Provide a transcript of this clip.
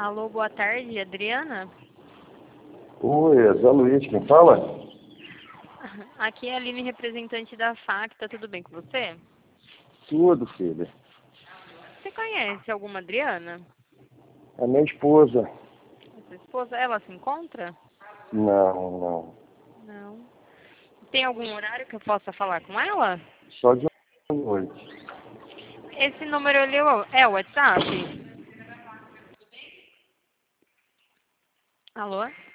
Alô, boa tarde, Adriana? Oi, é Zé Luiz, quem fala? Aqui é a Aline, representante da Facta, tudo bem com você? Tudo, filha. Você conhece alguma Adriana? É minha esposa. A sua esposa, ela se encontra? Não, não. Não. Tem algum horário que eu possa falar com ela? Só de noite. Esse número ali é o WhatsApp? Alô?